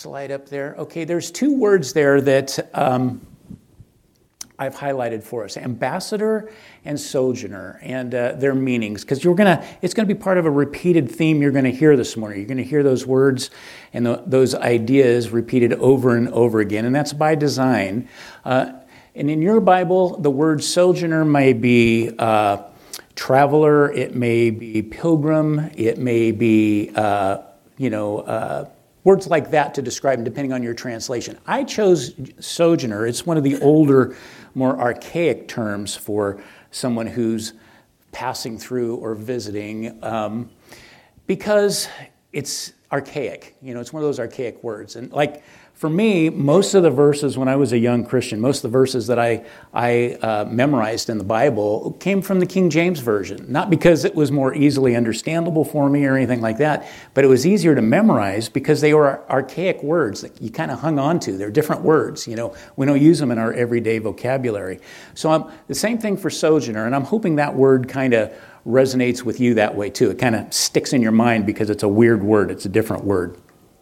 slide up there. Okay, there's two words there that I've highlighted for us: ambassador and sojourner, and their meanings. Because it's going to be part of a repeated theme you're going to hear this morning. You're going to hear those words and those ideas repeated over and over again, and that's by design. And in your Bible, the word sojourner may be traveler, it may be pilgrim, it may be words like that to describe them, depending on your translation. I chose sojourner. It's one of the older, more archaic terms for someone who's passing through or visiting, because it's archaic. It's one of those archaic words. And like for me, most of the verses when I was a young Christian, most of the verses that I memorized in the Bible came from the King James Version. Not because it was more easily understandable for me or anything like that, but it was easier to memorize because they were archaic words that you kind of hung on to. They're different words. We don't use them in our everyday vocabulary. So the same thing for sojourner, and I'm hoping that word kind of resonates with you that way too. It kind of sticks in your mind because it's a weird word. It's a different word.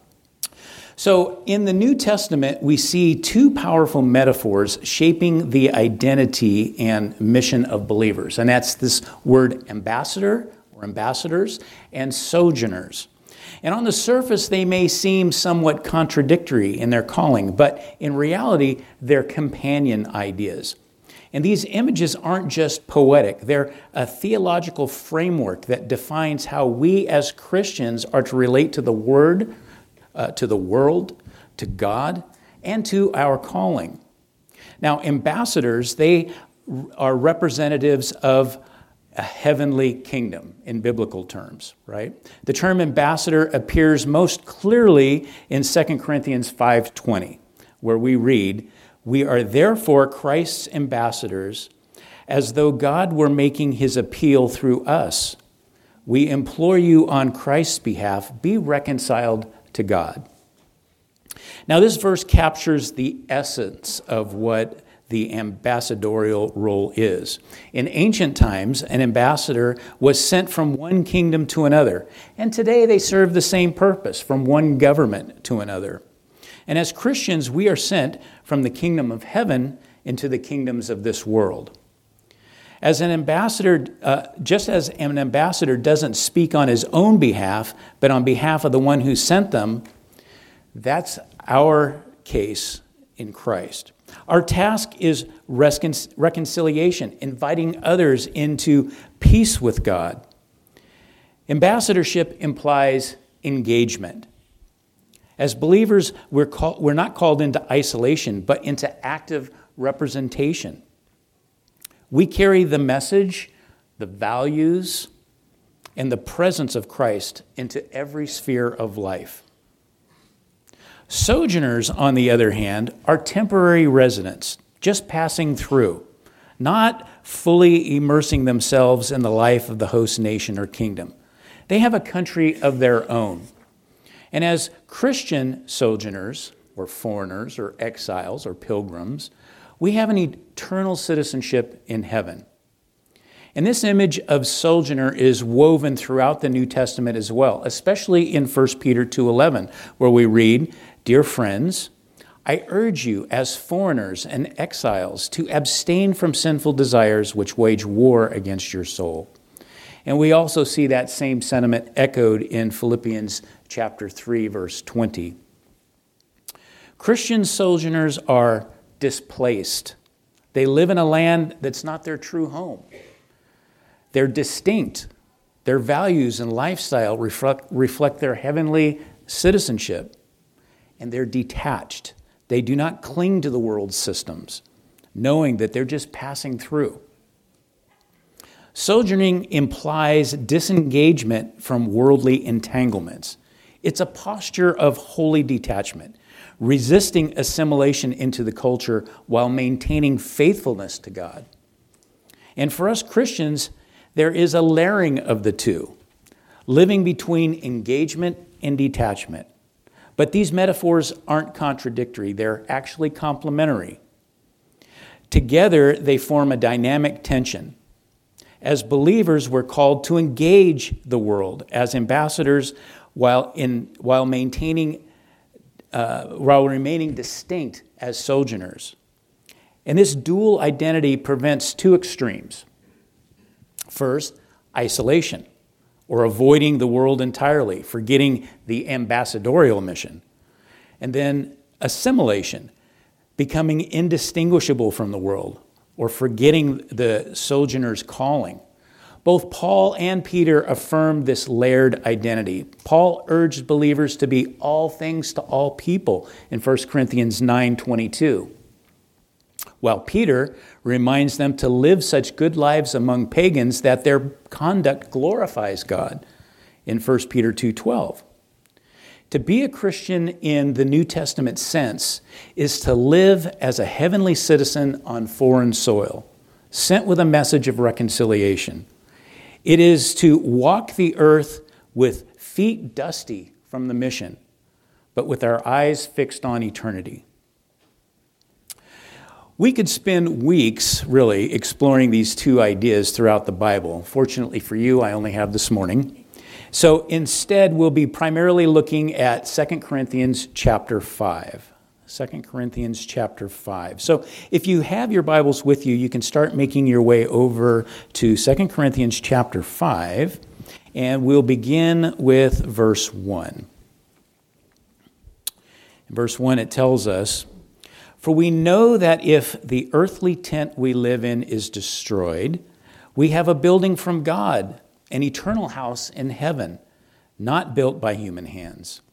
So in the New Testament, we see two powerful metaphors shaping the identity and mission of believers. And that's this word ambassador or ambassadors and sojourners. And on the surface, they may seem somewhat contradictory in their calling, but in reality, they're companion ideas. And these images aren't just poetic. They're a theological framework that defines how we as Christians are to relate to the Word, to the world, to God, and to our calling. Now, ambassadors, they are representatives of a heavenly kingdom in biblical terms, right? The term ambassador appears most clearly in 2 Corinthians 5:20, where we read, "We are therefore Christ's ambassadors, as though God were making his appeal through us. We implore you on Christ's behalf, be reconciled to God." Now, this verse captures the essence of what the ambassadorial role is. In ancient times, an ambassador was sent from one kingdom to another, and today they serve the same purpose, from one government to another. And as Christians, we are sent from the kingdom of heaven into the kingdoms of this world. As an ambassador, just as an ambassador doesn't speak on his own behalf, but on behalf of the one who sent them, that's our case in Christ. Our task is reconciliation, inviting others into peace with God. Ambassadorship implies engagement. As believers, we're not called into isolation, but into active representation. We carry the message, the values, and the presence of Christ into every sphere of life. Sojourners, on the other hand, are temporary residents, just passing through, not fully immersing themselves in the life of the host nation or kingdom. They have a country of their own. And as Christian sojourners, or foreigners, or exiles, or pilgrims, we have an eternal citizenship in heaven. And this image of sojourner is woven throughout the New Testament as well, especially in 1 Peter 2:11, where we read, "Dear friends, I urge you as foreigners and exiles to abstain from sinful desires which wage war against your soul." And we also see that same sentiment echoed in Philippians chapter 3, verse 20. Christian sojourners are displaced. They live in a land that's not their true home. They're distinct. Their values and lifestyle reflect their heavenly citizenship. And they're detached. They do not cling to the world's systems, knowing that they're just passing through. Sojourning implies disengagement from worldly entanglements. It's a posture of holy detachment, resisting assimilation into the culture while maintaining faithfulness to God. And for us Christians, there is a layering of the two, living between engagement and detachment. But these metaphors aren't contradictory. They're actually complementary. Together, they form a dynamic tension. As believers, we're called to engage the world as ambassadors while maintaining while remaining distinct as sojourners. And this dual identity prevents two extremes. First, isolation, or avoiding the world entirely, forgetting the ambassadorial mission. And then assimilation, becoming indistinguishable from the world, or forgetting the sojourner's calling. Both Paul and Peter affirmed this layered identity. Paul urged believers to be all things to all people in 1 Corinthians 9:22. While Peter reminds them to live such good lives among pagans that their conduct glorifies God in 1 Peter 2:12. To be a Christian in the New Testament sense is to live as a heavenly citizen on foreign soil, sent with a message of reconciliation. It is to walk the earth with feet dusty from the mission, but with our eyes fixed on eternity. We could spend weeks, really, exploring these two ideas throughout the Bible. Fortunately for you, I only have this morning. So instead, we'll be primarily looking at 2 Corinthians chapter 5. 2 Corinthians chapter 5. So if you have your Bibles with you, you can start making your way over to 2 Corinthians chapter 5, and we'll begin with verse 1. In verse 1, it tells us, "For we know that if the earthly tent we live in is destroyed, we have a building from God, an eternal house in heaven, not built by human hands."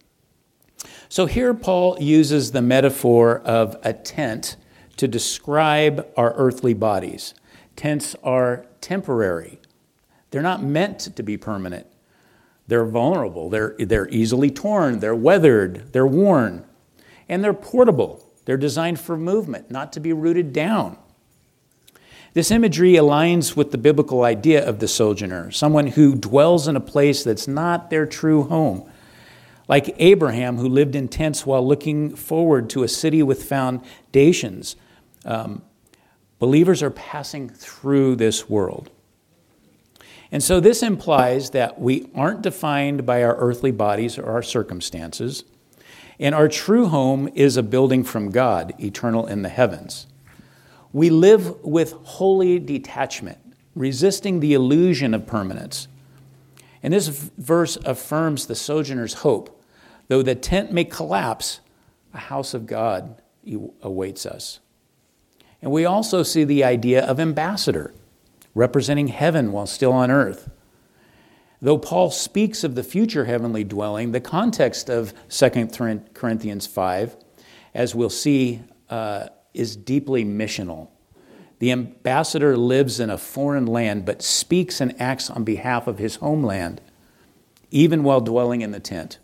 So here Paul uses the metaphor of a tent to describe our earthly bodies. Tents are temporary. They're not meant to be permanent. They're vulnerable. They're easily torn. They're weathered. They're worn. And they're portable. They're designed for movement, not to be rooted down. This imagery aligns with the biblical idea of the sojourner, someone who dwells in a place that's not their true home. Like Abraham, who lived in tents while looking forward to a city with foundations. Believers are passing through this world. And so this implies that we aren't defined by our earthly bodies or our circumstances, and our true home is a building from God, eternal in the heavens. We live with holy detachment, resisting the illusion of permanence. And this verse affirms the sojourner's hope. Though the tent may collapse, a house of God awaits us. And we also see the idea of ambassador, representing heaven while still on earth. Though Paul speaks of the future heavenly dwelling, the context of 2 Corinthians 5, as we'll see, is deeply missional. The ambassador lives in a foreign land, but speaks and acts on behalf of his homeland, even while dwelling in the tent.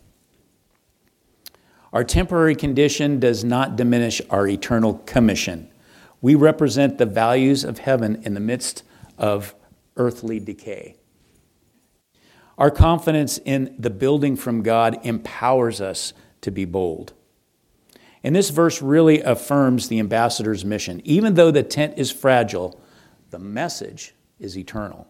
Our temporary condition does not diminish our eternal commission. We represent the values of heaven in the midst of earthly decay. Our confidence in the building from God empowers us to be bold. And this verse really affirms the ambassador's mission. Even though the tent is fragile, the message is eternal.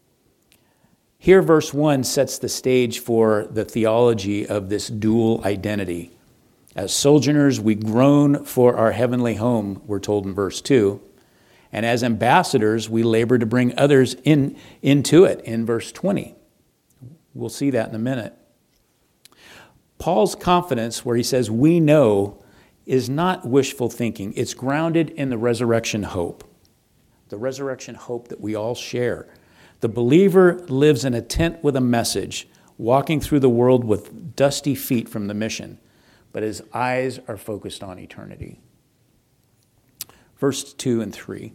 Here, verse 1 sets the stage for the theology of this dual identity. As sojourners, we groan for our heavenly home, we're told in verse 2. And as ambassadors, we labor to bring others into it in verse 20. We'll see that in a minute. Paul's confidence, where he says, "we know," is not wishful thinking. It's grounded in the resurrection hope. The resurrection hope that we all share. The believer lives in a tent with a message, walking through the world with dusty feet from the mission, but his eyes are focused on eternity. Verse 2 and 3.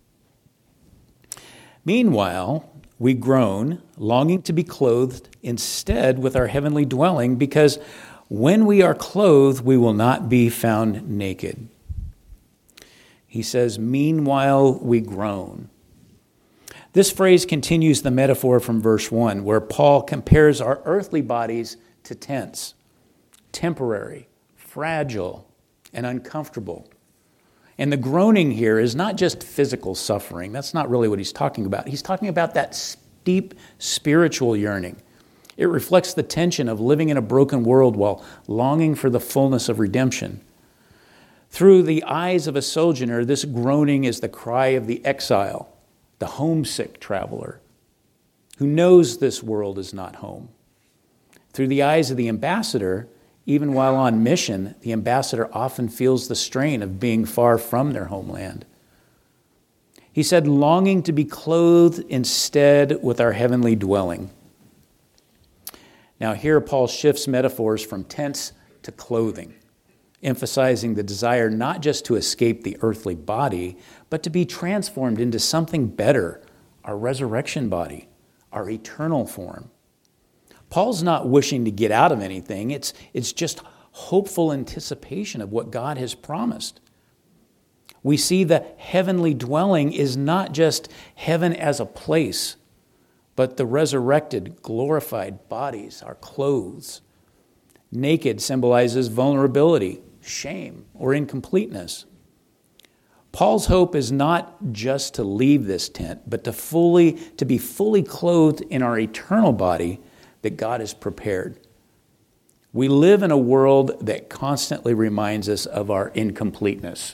"Meanwhile, we groan, longing to be clothed instead with our heavenly dwelling, because when we are clothed, we will not be found naked." He says, "Meanwhile, we groan." This phrase continues the metaphor from verse 1, where Paul compares our earthly bodies to tents, temporary, fragile, and uncomfortable. And the groaning here is not just physical suffering. That's not really what he's talking about. He's talking about that deep spiritual yearning. It reflects the tension of living in a broken world while longing for the fullness of redemption. Through the eyes of a sojourner, this groaning is the cry of the exile, the homesick traveler, who knows this world is not home. Through the eyes of the ambassador, even while on mission, the ambassador often feels the strain of being far from their homeland. He said, longing to be clothed instead with our heavenly dwelling. Now here Paul shifts metaphors from tents to clothing, emphasizing the desire not just to escape the earthly body, but to be transformed into something better, our resurrection body, our eternal form. Paul's not wishing to get out of anything. It's just hopeful anticipation of what God has promised. We see the heavenly dwelling is not just heaven as a place, but the resurrected, glorified bodies, our clothes. Naked symbolizes vulnerability, shame, or incompleteness. Paul's hope is not just to leave this tent, but to be fully clothed in our eternal body that God has prepared. We live in a world that constantly reminds us of our incompleteness.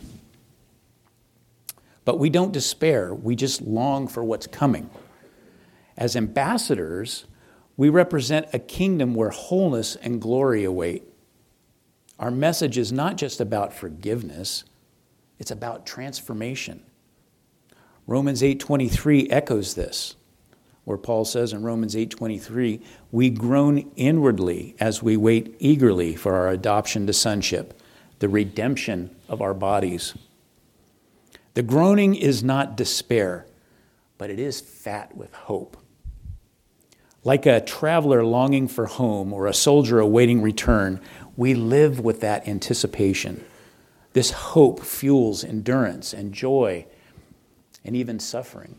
But we don't despair, we just long for what's coming. As ambassadors, we represent a kingdom where wholeness and glory await. Our message is not just about forgiveness, it's about transformation. Romans 8:23 echoes this, where Paul says in Romans 8:23, we groan inwardly as we wait eagerly for our adoption to sonship, the redemption of our bodies. The groaning is not despair, but it is fat with hope. Like a traveler longing for home or a soldier awaiting return, we live with that anticipation. This hope fuels endurance and joy and even suffering.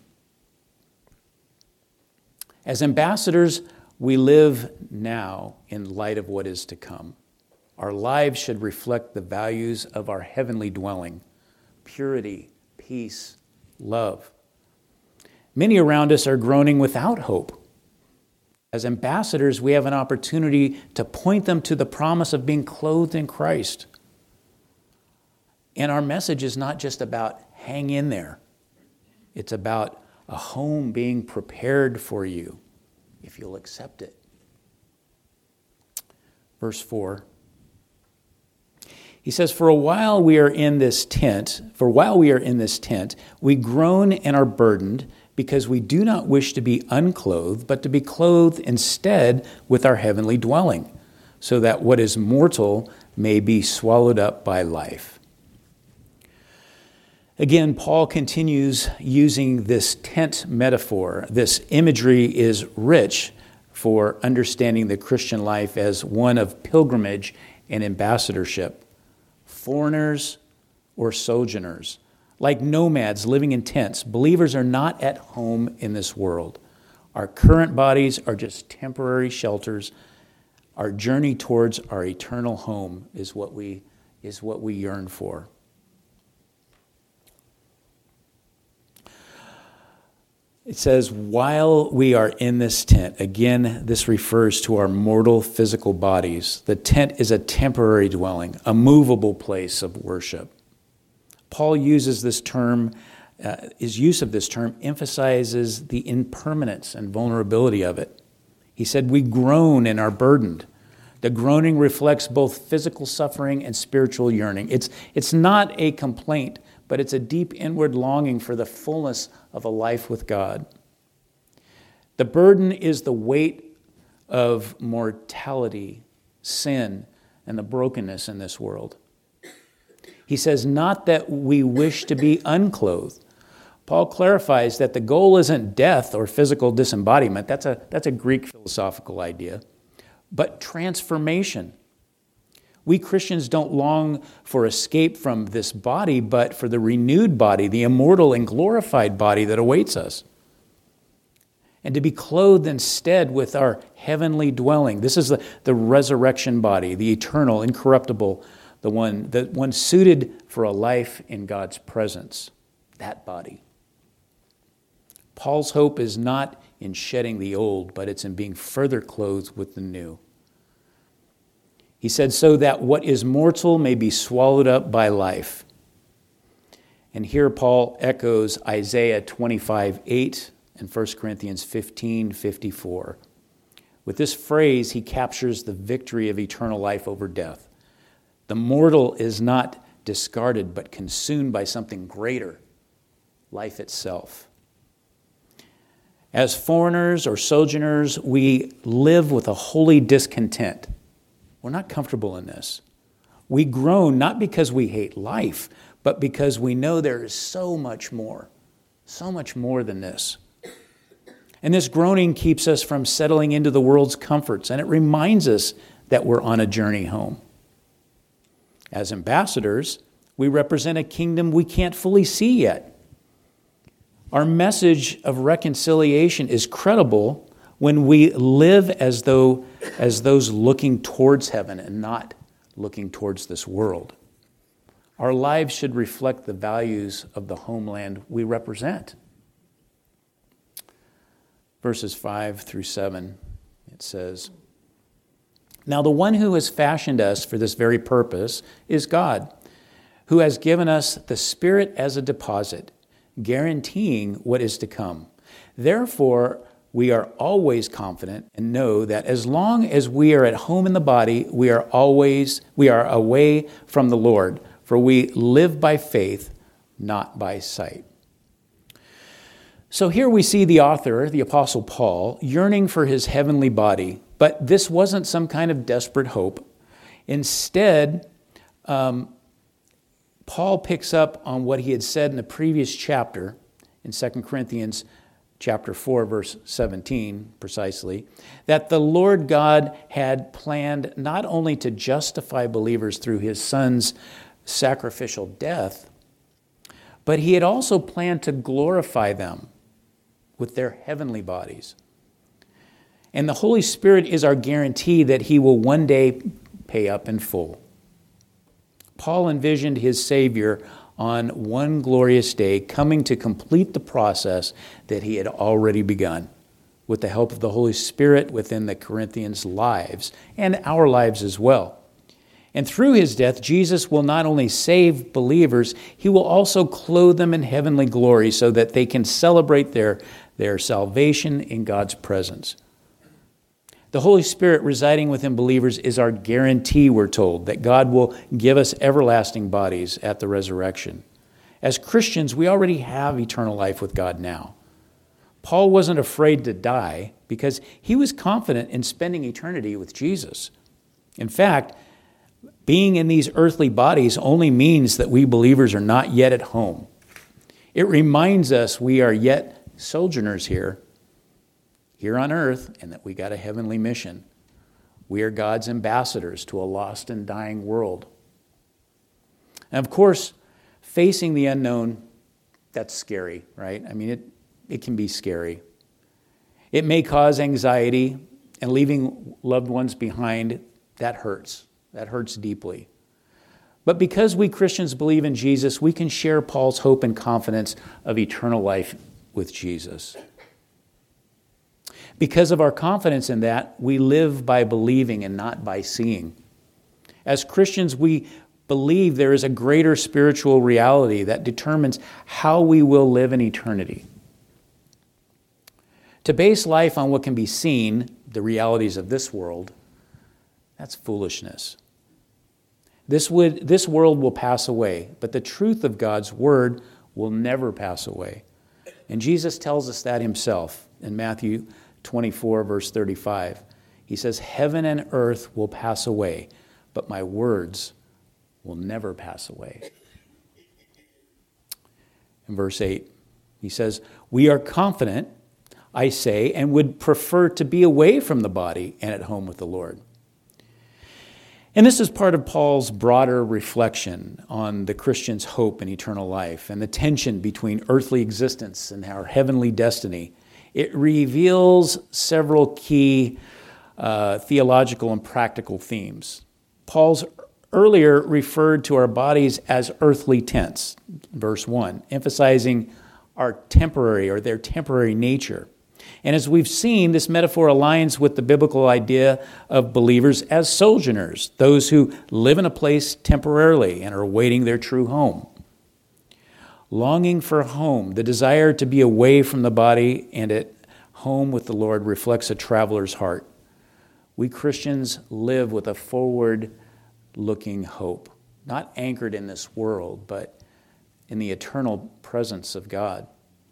As ambassadors, we live now in light of what is to come. Our lives should reflect the values of our heavenly dwelling: purity, peace, love. Many around us are groaning without hope. As ambassadors, we have an opportunity to point them to the promise of being clothed in Christ. And our message is not just about hang in there. It's about a home being prepared for you if you'll accept it. Verse 4. He says, For while we are in this tent, we groan and are burdened, because we do not wish to be unclothed, but to be clothed instead with our heavenly dwelling, so that what is mortal may be swallowed up by life. Again, Paul continues using this tent metaphor. This imagery is rich for understanding the Christian life as one of pilgrimage and ambassadorship. Foreigners or sojourners, like nomads living in tents, believers are not at home in this world. Our current bodies are just temporary shelters. Our journey towards our eternal home is what we yearn for. It says, while we are in this tent, again, this refers to our mortal physical bodies. The tent is a temporary dwelling, a movable place of worship. Paul uses this term, his use of this term emphasizes the impermanence and vulnerability of it. He said, we groan and are burdened. The groaning reflects both physical suffering and spiritual yearning. It's not a complaint, but it's a deep inward longing for the fullness of a life with God. The burden is the weight of mortality, sin, and the brokenness in this world. He says, not that we wish to be unclothed. Paul clarifies that the goal isn't death or physical disembodiment. That's a Greek philosophical idea. But transformation. We Christians don't long for escape from this body, but for the renewed body, the immortal and glorified body that awaits us. And to be clothed instead with our heavenly dwelling. This is the resurrection body, the eternal, incorruptible, the one suited for a life in God's presence. That body. Paul's hope is not in shedding the old, but it's in being further clothed with the new. He said, so that what is mortal may be swallowed up by life. And here Paul echoes Isaiah 25:8 and 1 Corinthians 15:54. With this phrase, he captures the victory of eternal life over death. The mortal is not discarded, but consumed by something greater, life itself. As foreigners or sojourners, we live with a holy discontent. We're not comfortable in this. We groan not because we hate life, but because we know there is so much more than this. And this groaning keeps us from settling into the world's comforts, and it reminds us that we're on a journey home. As ambassadors, we represent a kingdom we can't fully see yet. Our message of reconciliation is credible when we live as those looking towards heaven and not looking towards this world. Our lives should reflect the values of the homeland we represent. Verses 5-7, it says, now the one who has fashioned us for this very purpose is God, who has given us the Spirit as a deposit, guaranteeing what is to come. Therefore, we are always confident and know that as long as we are at home in the body, we are away from the Lord, for we live by faith, not by sight. So here we see the author, the Apostle Paul, yearning for his heavenly body, but this wasn't some kind of desperate hope. Instead, Paul picks up on what he had said in the previous chapter, in 2 Corinthians chapter 4, verse 17, precisely, that the Lord God had planned not only to justify believers through his Son's sacrificial death, but he had also planned to glorify them with their heavenly bodies. And the Holy Spirit is our guarantee that he will one day pay up in full. Paul envisioned his Savior on one glorious day coming to complete the process that he had already begun with the help of the Holy Spirit within the Corinthians' lives and our lives as well. And through his death, Jesus will not only save believers, he will also clothe them in heavenly glory so that they can celebrate their salvation in God's presence. The Holy Spirit residing within believers is our guarantee, we're told, that God will give us everlasting bodies at the resurrection. As Christians, we already have eternal life with God now. Paul wasn't afraid to die because he was confident in spending eternity with Jesus. In fact, being in these earthly bodies only means that we believers are not yet at home. It reminds us we are yet sojourners here on earth, and that we got a heavenly mission. We are God's ambassadors to a lost and dying world. And of course, facing the unknown, that's scary, right? I mean, it can be scary. It may cause anxiety, and leaving loved ones behind, that hurts. That hurts deeply. But because we Christians believe in Jesus, we can share Paul's hope and confidence of eternal life with Jesus. Because of our confidence in that, we live by believing and not by seeing. As Christians, we believe there is a greater spiritual reality that determines how we will live in eternity. To base life on what can be seen, the realities of this world, that's foolishness. This world will pass away, but the truth of God's word will never pass away. And Jesus tells us that himself in Matthew 24, verse 35. He says, heaven and earth will pass away, but my words will never pass away. In verse 8, he says, we are confident, I say, and would prefer to be away from the body and at home with the Lord. And this is part of Paul's broader reflection on the Christian's hope in eternal life and the tension between earthly existence and our heavenly destiny. It reveals several key theological and practical themes. Paul's earlier referred to our bodies as earthly tents, verse 1, emphasizing our temporary or their temporary nature. And as we've seen, this metaphor aligns with the biblical idea of believers as sojourners, those who live in a place temporarily and are awaiting their true home. Longing for home, the desire to be away from the body and at home with the Lord, reflects a traveler's heart. We Christians live with a forward-looking hope, not anchored in this world, but in the eternal presence of God.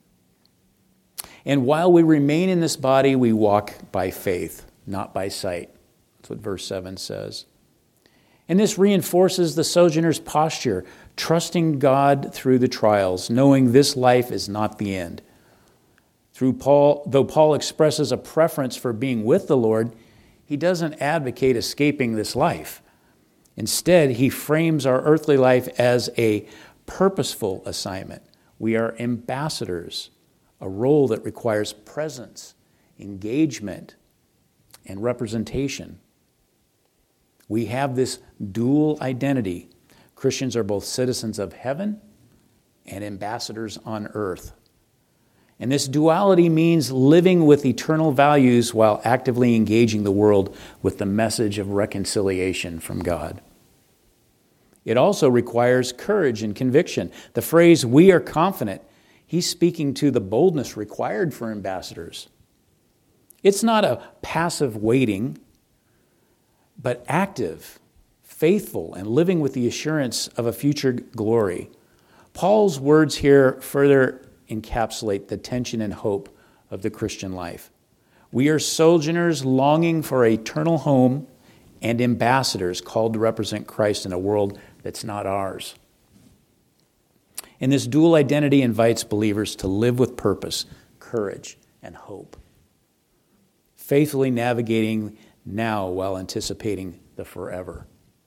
And while we remain in this body, we walk by faith, not by sight. That's what verse 7 says. And this reinforces the sojourner's posture, trusting God through the trials, knowing this life is not the end. Though Paul expresses a preference for being with the Lord, he doesn't advocate escaping this life. Instead, he frames our earthly life as a purposeful assignment. We are ambassadors, a role that requires presence, engagement, and representation. We have this dual identity. Christians are both citizens of heaven and ambassadors on earth. And this duality means living with eternal values while actively engaging the world with the message of reconciliation from God. It also requires courage and conviction. The phrase, "we are confident," he's speaking to the boldness required for ambassadors. It's not a passive waiting, but active, faithful, and living with the assurance of a future glory. Paul's words here further encapsulate the tension and hope of the Christian life. We are sojourners longing for an eternal home and ambassadors called to represent Christ in a world that's not ours. And this dual identity invites believers to live with purpose, courage, and hope, faithfully navigating now while anticipating the forever.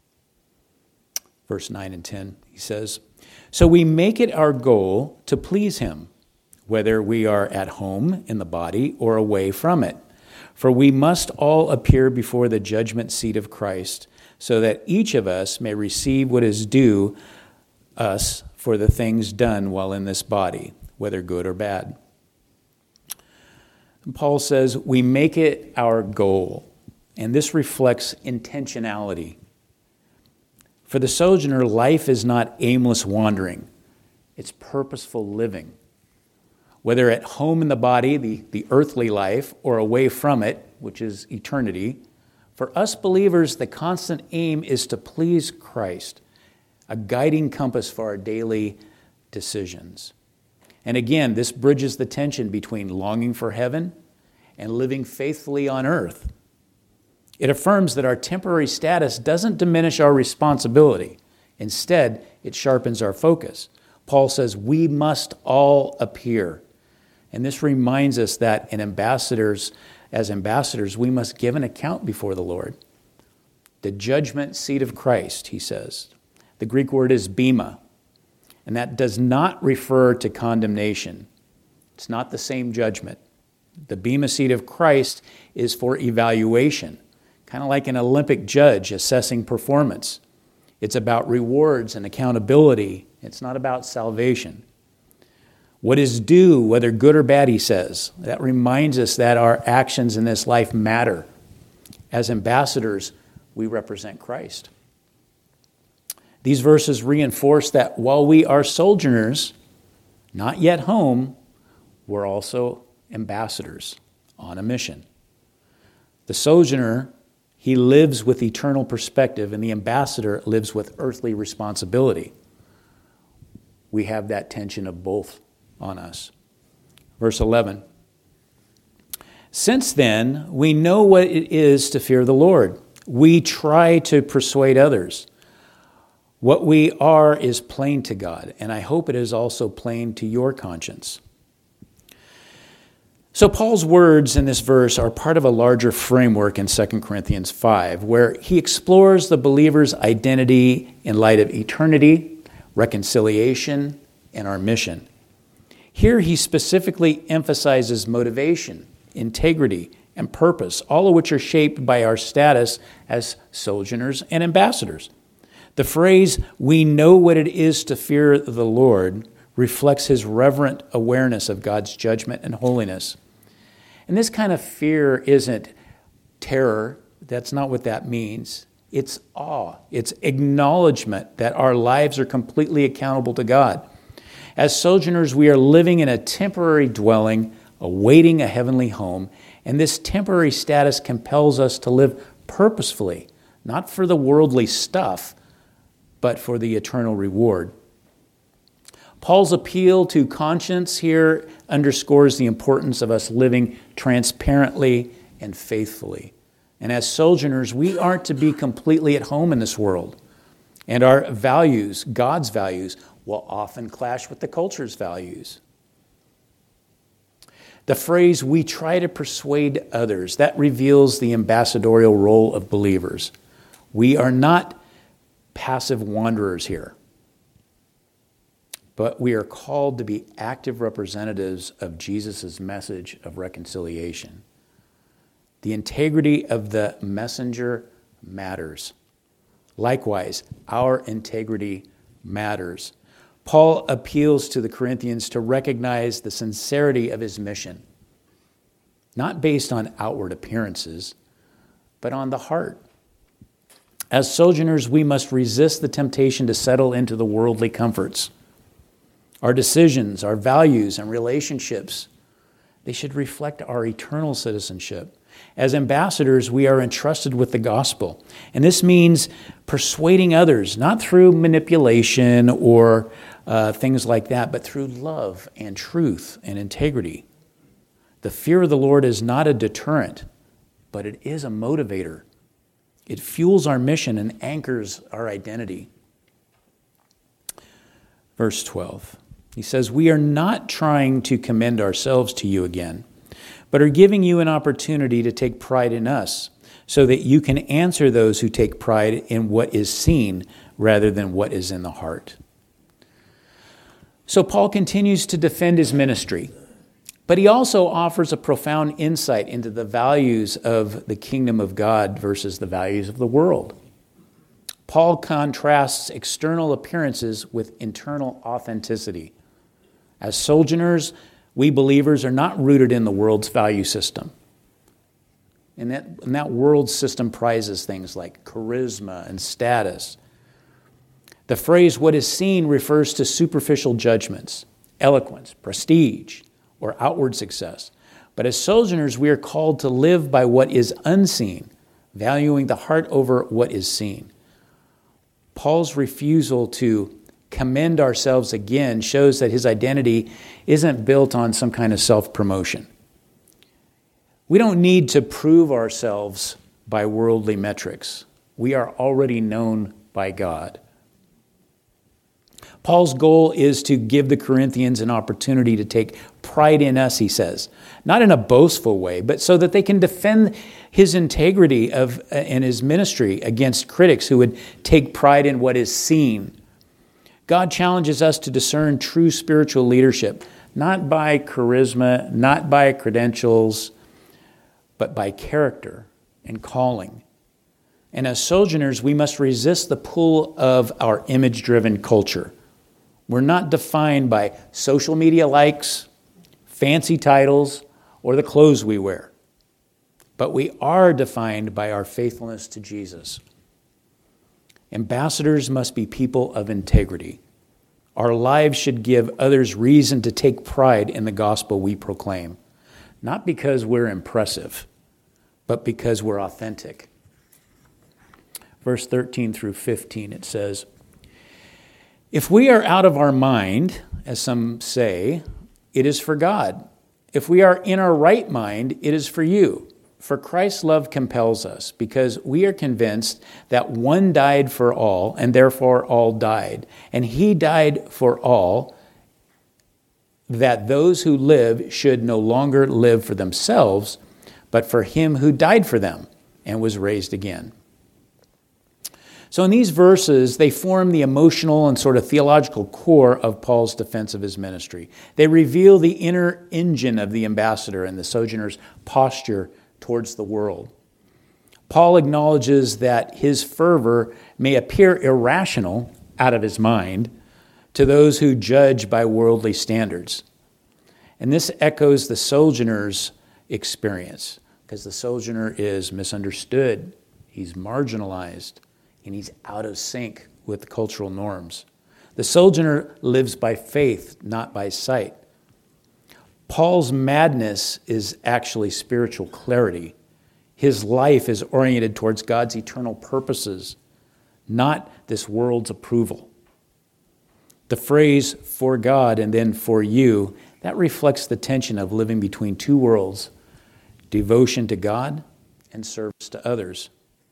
Verse 9 and 10, he says, "So we make it our goal to please him, whether we are at home in the body or away from it. For we must all appear before the judgment seat of Christ, so that each of us may receive what is due us for the things done while in this body, whether good or bad." And Paul says, we make it our goal, and this reflects intentionality. For the sojourner, life is not aimless wandering. It's purposeful living. Whether at home in the body, the earthly life, or away from it, which is eternity, for us believers, the constant aim is to please Christ, a guiding compass for our daily decisions. And again, this bridges the tension between longing for heaven and living faithfully on earth. It affirms that our temporary status doesn't diminish our responsibility. Instead, it sharpens our focus. Paul says we must all appear. And this reminds us that as ambassadors, we must give an account before the Lord. The judgment seat of Christ, he says. The Greek word is bema, and that does not refer to condemnation. It's not the same judgment. The bema seat of Christ is for evaluation, kind of like an Olympic judge assessing performance. It's about rewards and accountability. It's not about salvation. What is due, whether good or bad, he says. That reminds us that our actions in this life matter. As ambassadors, we represent Christ. These verses reinforce that while we are sojourners, not yet home, we're also ambassadors on a mission. The sojourner, he lives with eternal perspective, and the ambassador lives with earthly responsibility. We have that tension of both on us. Verse 11. "Since then, we know what it is to fear the Lord. We try to persuade others. What we are is plain to God, and I hope it is also plain to your conscience." So Paul's words in this verse are part of a larger framework in 2 Corinthians 5, where he explores the believer's identity in light of eternity, reconciliation, and our mission. Here he specifically emphasizes motivation, integrity, and purpose, all of which are shaped by our status as sojourners and ambassadors. The phrase, "we know what it is to fear the Lord," reflects his reverent awareness of God's judgment and holiness. And this kind of fear isn't terror. That's not what that means. It's awe. It's acknowledgement that our lives are completely accountable to God. As sojourners, we are living in a temporary dwelling, awaiting a heavenly home, and this temporary status compels us to live purposefully, not for the worldly stuff, but for the eternal reward. Paul's appeal to conscience here underscores the importance of us living transparently and faithfully. And as sojourners, we aren't to be completely at home in this world. And our values, God's values, will often clash with the culture's values. The phrase, "we try to persuade others," that reveals the ambassadorial role of believers. We are not passive wanderers here, but we are called to be active representatives of Jesus' message of reconciliation. The integrity of the messenger matters. Likewise, our integrity matters. Paul appeals to the Corinthians to recognize the sincerity of his mission, not based on outward appearances, but on the heart. As sojourners, we must resist the temptation to settle into the worldly comforts. Our decisions, our values, and relationships, they should reflect our eternal citizenship. As ambassadors, we are entrusted with the gospel. And this means persuading others, not through manipulation or things like that, but through love and truth and integrity. The fear of the Lord is not a deterrent, but it is a motivator. It fuels our mission and anchors our identity. Verse 12, he says, "We are not trying to commend ourselves to you again, but are giving you an opportunity to take pride in us, so that you can answer those who take pride in what is seen rather than what is in the heart." So Paul continues to defend his ministry, but he also offers a profound insight into the values of the kingdom of God versus the values of the world. Paul contrasts external appearances with internal authenticity. As sojourners, we believers are not rooted in the world's value system. And that world system prizes things like charisma and status. The phrase "what is seen" refers to superficial judgments, eloquence, prestige, or outward success. But as sojourners, we are called to live by what is unseen, valuing the heart over what is seen. Paul's refusal to commend ourselves again shows that his identity isn't built on some kind of self-promotion. We don't need to prove ourselves by worldly metrics. We are already known by God. Paul's goal is to give the Corinthians an opportunity to take pride in us, he says, not in a boastful way, but so that they can defend his integrity and his ministry against critics who would take pride in what is seen. God challenges us to discern true spiritual leadership, not by charisma, not by credentials, but by character and calling. And as sojourners, we must resist the pull of our image-driven culture. We're not defined by social media likes, fancy titles, or the clothes we wear. But we are defined by our faithfulness to Jesus. Ambassadors must be people of integrity. Our lives should give others reason to take pride in the gospel we proclaim, not because we're impressive, but because we're authentic. Verse 13 through 15, it says, "If we are out of our mind, as some say, it is for God. If we are in our right mind, it is for you. For Christ's love compels us, because we are convinced that one died for all, and therefore all died. And he died for all, that those who live should no longer live for themselves, but for him who died for them and was raised again." So in these verses, they form the emotional and sort of theological core of Paul's defense of his ministry. They reveal the inner engine of the ambassador and the sojourner's posture towards the world. Paul acknowledges that his fervor may appear irrational, out of his mind, to those who judge by worldly standards. And this echoes the sojourner's experience, because the sojourner is misunderstood, he's marginalized, and he's out of sync with the cultural norms. The sojourner lives by faith, not by sight. Paul's madness is actually spiritual clarity. His life is oriented towards God's eternal purposes, not this world's approval. The phrase "for God" and then "for you," that reflects the tension of living between two worlds, devotion to God and service to others.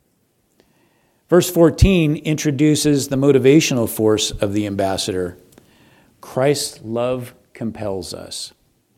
Verse 14 introduces the motivational force of the ambassador. Christ's love compels us.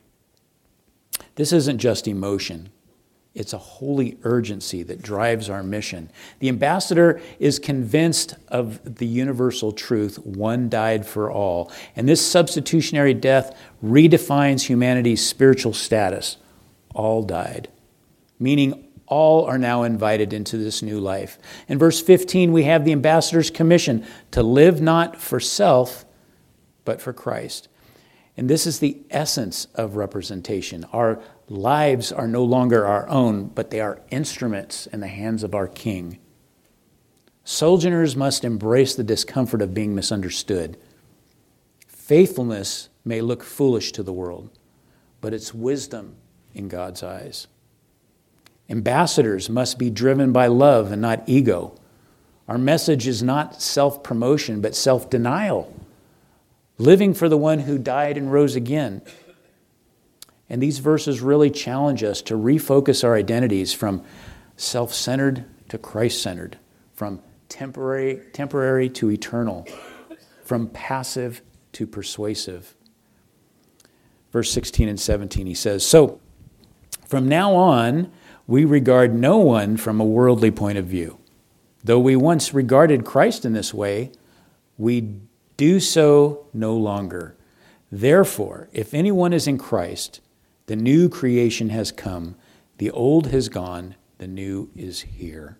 This isn't just emotion. It's a holy urgency that drives our mission. The ambassador is convinced of the universal truth, one died for all. And this substitutionary death redefines humanity's spiritual status. All died, meaning all are now invited into this new life. In verse 15, we have the ambassador's commission to live not for self, but for Christ. And this is the essence of representation. Our lives are no longer our own, but they are instruments in the hands of our King. Sojourners must embrace the discomfort of being misunderstood. Faithfulness may look foolish to the world, but it's wisdom in God's eyes. Ambassadors must be driven by love and not ego. Our message is not self-promotion, but self-denial. Living for the one who died and rose again. And these verses really challenge us to refocus our identities from self-centered to Christ-centered, from temporary to eternal, from passive to persuasive. Verse 16 and 17, he says, "So, from now on, we regard no one from a worldly point of view. Though we once regarded Christ in this way, we do so no longer. Therefore, if anyone is in Christ, the new creation has come, the old has gone, the new is here."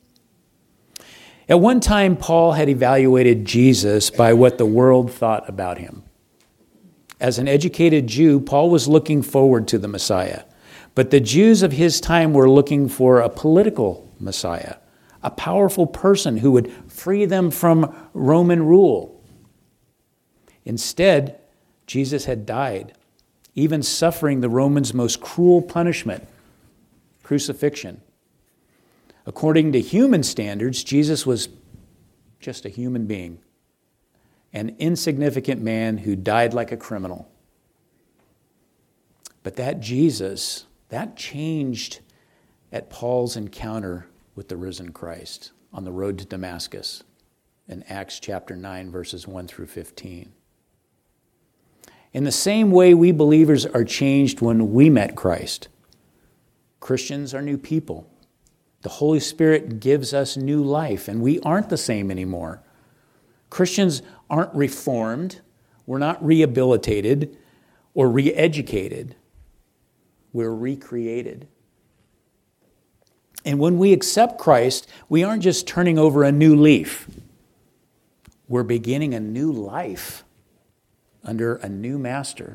At one time, Paul had evaluated Jesus by what the world thought about him. As an educated Jew, Paul was looking forward to the Messiah. But the Jews of his time were looking for a political Messiah, a powerful person who would free them from Roman rule. Instead, Jesus had died, even suffering the Romans' most cruel punishment, crucifixion. According to human standards, Jesus was just a human being, an insignificant man who died like a criminal. But that Jesus, that changed at Paul's encounter with the risen Christ on the road to Damascus in Acts chapter 9, verses 1 through 15. In the same way, we believers are changed when we met Christ. Christians are new people. The Holy Spirit gives us new life, and we aren't the same anymore. Christians aren't reformed. We're not rehabilitated or re-educated. We're recreated. And when we accept Christ, we aren't just turning over a new leaf. We're beginning a new life under a new master.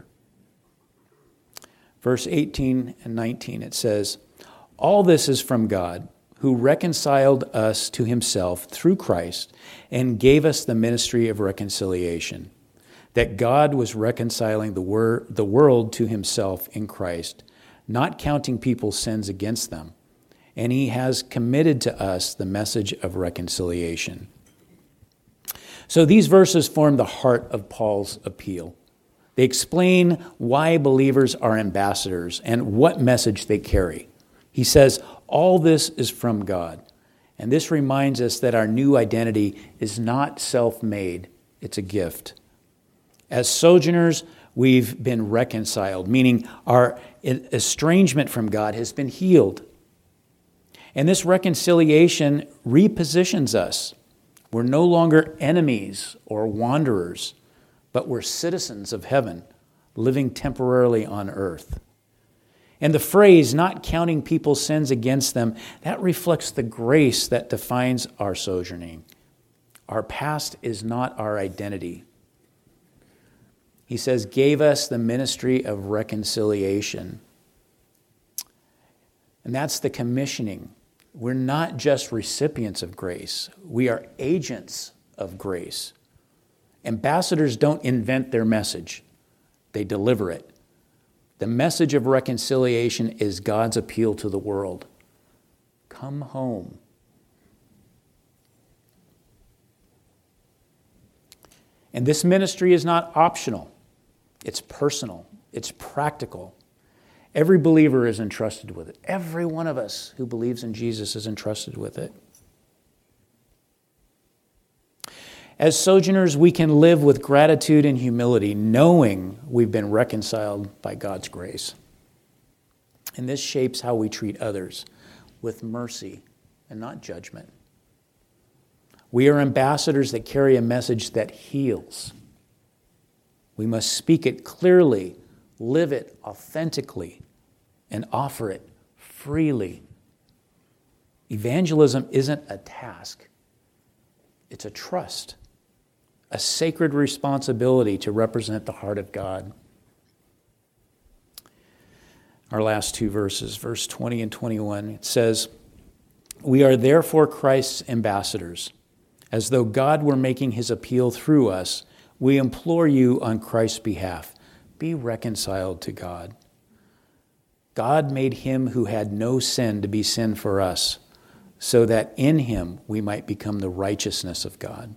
Verse 18 and 19, it says, "All this is from God, who reconciled us to himself through Christ and gave us the ministry of reconciliation, that God was reconciling the world to himself in Christ, not counting people's sins against them. And he has committed to us the message of reconciliation." So these verses form the heart of Paul's appeal. They explain why believers are ambassadors and what message they carry. He says, all this is from God. And this reminds us that our new identity is not self-made, it's a gift. As sojourners, we've been reconciled, meaning our estrangement from God has been healed. And this reconciliation repositions us. We're no longer enemies or wanderers, but we're citizens of heaven, living temporarily on earth. And the phrase, not counting people's sins against them, that reflects the grace that defines our sojourning. Our past is not our identity. He says, gave us the ministry of reconciliation. And that's the commissioning. We're not just recipients of grace. We are agents of grace. Ambassadors don't invent their message. They deliver it. The message of reconciliation is God's appeal to the world. Come home. And this ministry is not optional. It's personal. It's practical. Every believer is entrusted with it. Every one of us who believes in Jesus is entrusted with it. As sojourners, we can live with gratitude and humility, knowing we've been reconciled by God's grace. And this shapes how we treat others, with mercy and not judgment. We are ambassadors that carry a message that heals. We must speak it clearly, live it authentically, and offer it freely. Evangelism isn't a task. It's a trust, a sacred responsibility to represent the heart of God. Our last two verses, verse 20 and 21, it says, "We are therefore Christ's ambassadors. As though God were making his appeal through us, we implore you on Christ's behalf, be reconciled to God. God made him who had no sin to be sin for us, so that in him we might become the righteousness of God."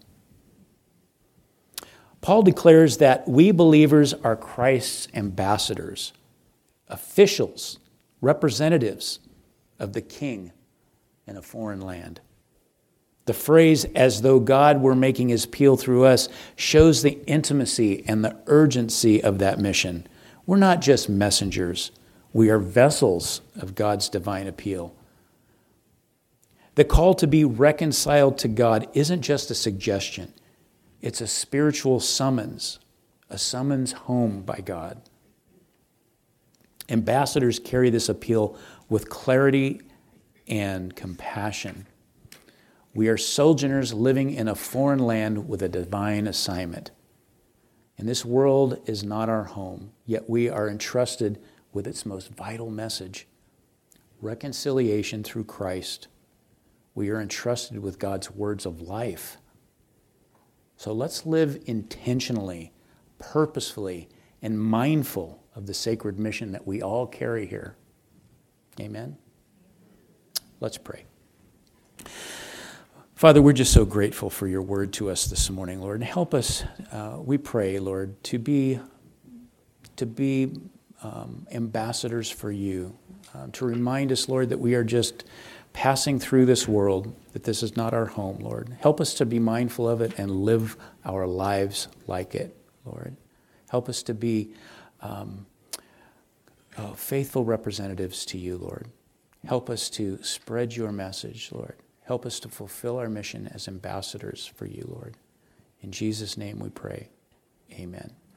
Paul declares that we believers are Christ's ambassadors, officials, representatives of the King in a foreign land. The phrase, "as though God were making his appeal through us," shows the intimacy and the urgency of that mission. We're not just messengers. We are vessels of God's divine appeal. The call to be reconciled to God isn't just a suggestion. It's a spiritual summons, a summons home by God. Ambassadors carry this appeal with clarity and compassion. We are sojourners living in a foreign land with a divine assignment. And this world is not our home, yet we are entrusted with its most vital message, reconciliation through Christ. We are entrusted with God's words of life. So let's live intentionally, purposefully, and mindful of the sacred mission that we all carry here. Amen? Let's pray. Father, we're just so grateful for your word to us this morning, Lord. And help us, we pray, Lord, to be ambassadors for you, to remind us, Lord, that we are just passing through this world, that this is not our home, Lord. Help us to be mindful of it and live our lives like it, Lord. Help us to be faithful representatives to you, Lord. Help us to spread your message, Lord. Help us to fulfill our mission as ambassadors for you, Lord. In Jesus' name we pray. Amen.